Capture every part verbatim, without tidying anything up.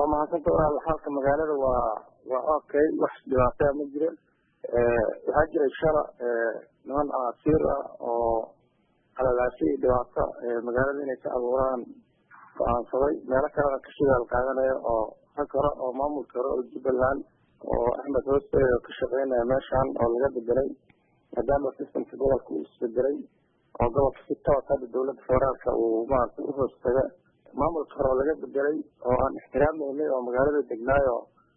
وما حصلت على الحالة مقالة و وأوكي واحد دلوقتي مجرى هاجر الشرع نوع عصيرة أو على العشي دلوقتي مقالة اللي نتعوران فعن صوي ما لك على كشيء القاعدة أو فكرة أو ما مكرة الجبلان وأحمد هوس كشغين ماشان أو الجد الجري مدام السيستم في دولة كويس في الجري أو دولة في ستة وثلاث الدولة فرنسا وما تقص كذا ما مكرة الجد الجري أو عن احترام إليه أو مقالة الدجناية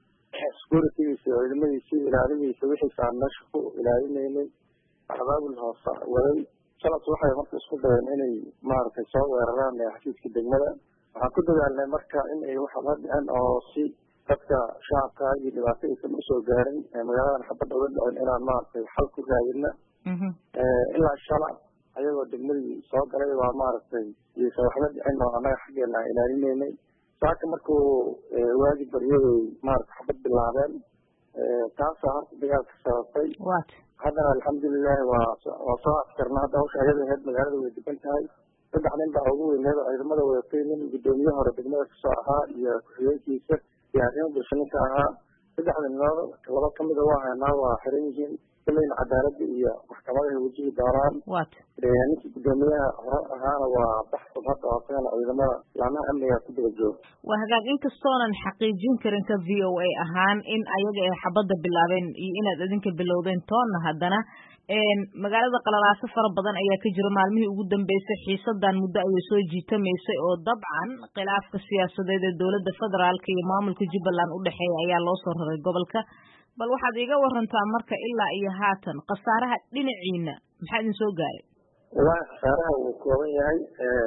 سكورتي في علمي في إلهي في وحي عن نشفه إلهي إليه عذاب الهوصة ولي شرط واحد مركز كده إني ما أعرف يسوي ران حسيت كده ملا عقد على مركز إن أي واحد هذا أن أو شيء تبقى شعب كاي دلوقتي في مسؤول جاري مجال أنا حبيت أقول إن أنا ما في حل كل جاينا إلا الشرع أيوة الدجمل صار قريب وما أعرف يسوي حاجة إنه أنا حاجة إلى إلهي إليه ساعات مركو واجب بريء ما أعرف حبيت بالعالم كان صار بيها في السوقي هذا الحمد لله وصاعد كرنات أو شيء هذا هذا مجال ويدبنت هاي تبع عن بعضه إن هذا أيضا ماذا ويقين من قدوميه هربنا في الصراحة يا كيسة يعني يوم بسنة كها تبع عن النار والله كم دواها نار وحرينجين كلين عدالة هي محكمة وجه داران يعني قدوميه هذا وبحث هذا وصيانة أيضا ما لنا أمنية تبع الجو وهذا إنك صونا حقيقين كرنك في أو أي أهان إن أيجا حبض باللابين إن أذنك باللودين طن هذانا إن مقالة قلنا سفر بدن أي كجر معلمه وجودا بيس حيصد عن مدة يسوي جيتا ميسي أو طبعا خلاف السياسة ذي الدولة الفدرال كي مامل كجيب لان أودحي أي الله صار قبل ك بل واحد يجا ورن تأمرك إلا أي هاتن قصارها لنعينا محد نسوي قاري لا خسارها وكوية هاي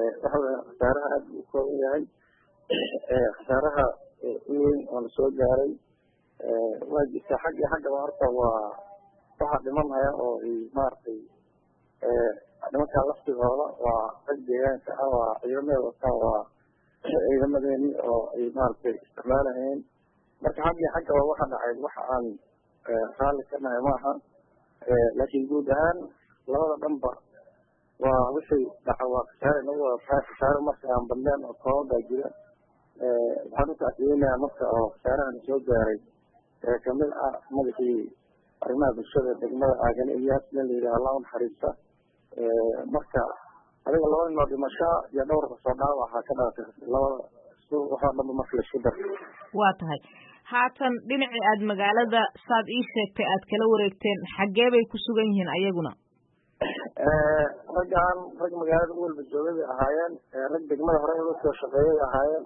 خسارها وكوية هاي خسارها وين أنا سوي قاري واجي حاجة حاجة وارطة و واحد منها أو مارتي لما كان لفتي هذا وقد يعني كأوا يومي وكأوا إذا مدني أو مارتي استعمالهين marka hadii xagga waa waxa dhacay waxa aan xaalad ka nahay maaha laakiin guud ahaan labada dhanba waa wixii dhacawa saarna waa saar marka aan bandaan oo kooda jira waxaan u taageeynaa marka oo saarahan soo gaaray kamid ah madaxii arrimaha bulshada degmada aagan iyaas la yiraahdo Allah xariista marka adiga laba nin oo dhimasho iyo dhowr soo dhaawac ka dhacay labada waxa dhanba marka la shidar waa tahay haatan dhinacii aad magaalada saad ii sheegtay aad kala wareegteen xagee bay ku sugan yihiin ayaguna ragaan rag magaalada walba joogay ahaayeen rag degmada hore uga soo shaqeeyay ahaayeen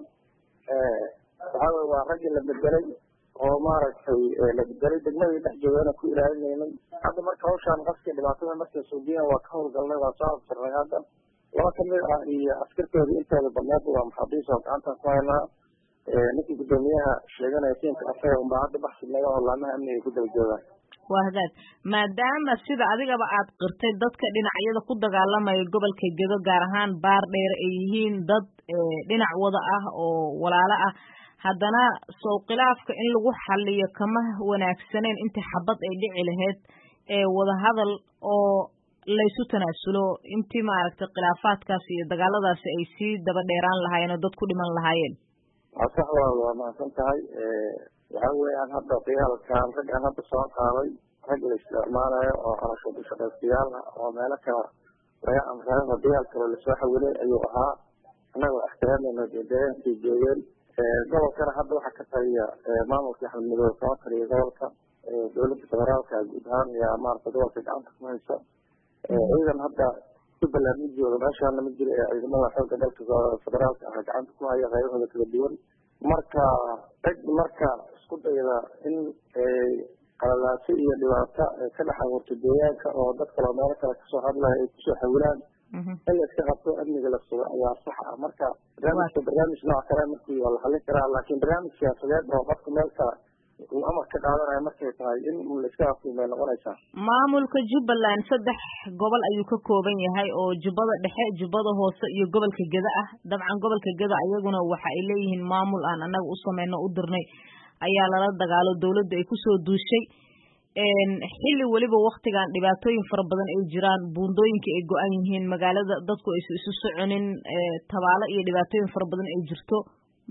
waxa waa rag la bedelay oo maaragtay la bedelay degmada dhex joogana ku ilaalinayay hadda marka hawshan qafka dhibaatada markay soo diyan waa ka howlgalnay waa soo afsarnay hadda laba kamid ah iyo askartooda intaada badnayd waa maxaabiis oo gacanta ku haynaa ninkii gudoomiyaha sheeganaya tiimka asaga un baa hadda baxsidnay oo laamaha amniga ku daba joogaan waa hagaag maadaama sida adigaba aad qirtay dadka dhinacyada ku dagaalamaya gobolka Gedo gaar ahaan baar dheer ay yihiin dad dhinac wada ah oo walaalo ah haddana soo khilaafka in lagu xalliyo kama wanaagsaneen inta xabad ay dhici lahayd ee wada hadal oo laysu tanaasulo intii maaragtay khilaafaadkaas iyo dagaaladaas ay sii daba dheeraan lahaayeen oo dad ku dhiman lahaayeen صح والله ما كنت هاي وهو أنا هذا طيال كان رجع أنا بصوت قاضي رجل استعماله أو أنا شو بشغل طيال أو مالك رجع أنا هذا طيال كل الساحة حولي أيها أنا واحترامي إنه جدًا في جيل قبل كان هذا حكت هي ما ممكن يحمل مدور فاخر يقولك دولة الفدرال كجودان يا مارك دولة كجانت كويسة إذا هذا كل اللي يجي ولا شيء أنا مجري إذا ما حاول كذلك الفدرال كجانت كويسة غيره هذا كبير marka tag marka isku dayda in ee qalalaasi iyo dhibaato ka dhaxawrto deegaanka oo dadka la meel kale ka soo hadlay ay ku soo xawlaan in la iska qabto amniga la soo ayaa sax ah marka barnaamijka barnaamij nooc kale markii waa la xalin karaa laakiin barnaamij siyaasadeed oo qofka meel kale uu amar ka qaadanaya markay tahay in la iska afkiimay noqonaysaa maamulka Jubbaland saddex gobol ayuu ka kooban yahay oo Jubbada Dhexe Jubbada Hoose iyo gobolka Gedo ah dabcan gobolka Gedo ayaguna waxa ay leeyihiin maamul aan anaga u sameeyno u dirnay ayaa lala dagaalo dawladda ay ku soo duushay een xilli waliba waqtigan dhibaatooyin fara badan ay jiraan buundooyinka ay go'an yihiin magaalada dadku ay isu soconin tabaalo iyo dhibaatooyin fara badan ay jirto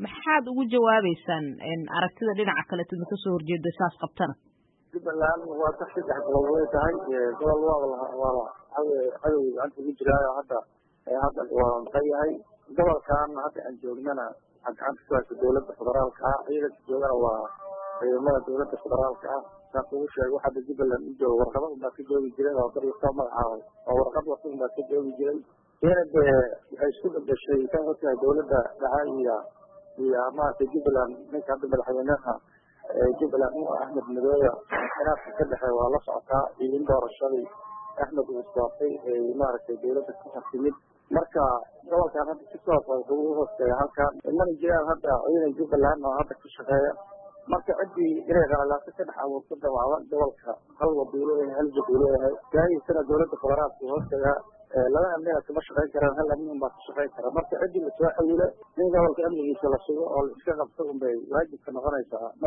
maxaad ugu jawaabaysaan aragtida dhinaca kale idin ka soo horjeeda saas qabtana Jubbaland waa ka saddex gobol way tahay gobol waa waa cadow gacanta ugu jiraayo hadda hadda waa maqayahay gobolkan hadda aan joognana gacanta ku haysa dowladda federaalka ah ciidanka joogana waa ciidamada dowladda federaalka ah saan ugu sheegay waxaa hadda Jubbaland u jooga warqado baa ka joogi jiray oo dad soo magacaabay oo warqad wasan baa ka joogi jiray iyada waxay isku bedeshay tan horta dowladda dhacaya iyo maanta Jubbaland ninka hadda madaxweynaha Jubbaland Ahmed Madoobe xiraafka ka dhaxay waa la socotaa in doorashadii Ahmed uu saafay ee maaragtay dowladda ka xasimid marka gobolkan hadda si soo soo ugu hooseeya halkan man jiraan hadda ciidan Jubbaland oo hadda ka shaqeeya marka cidii inay qalaas ka dhaxawo ku dawaadan gobolka hal waduulo ee hal jabuulo ee gaari sida dowladda federaalka hooseeya laba amniga kama shaqeyn karaan hal amniga ma shaqeyn karaan marka cidii la soo xawilay in gobolka amnigiisa la sugo oo iska qabto un bay waajib ka noqonaysaa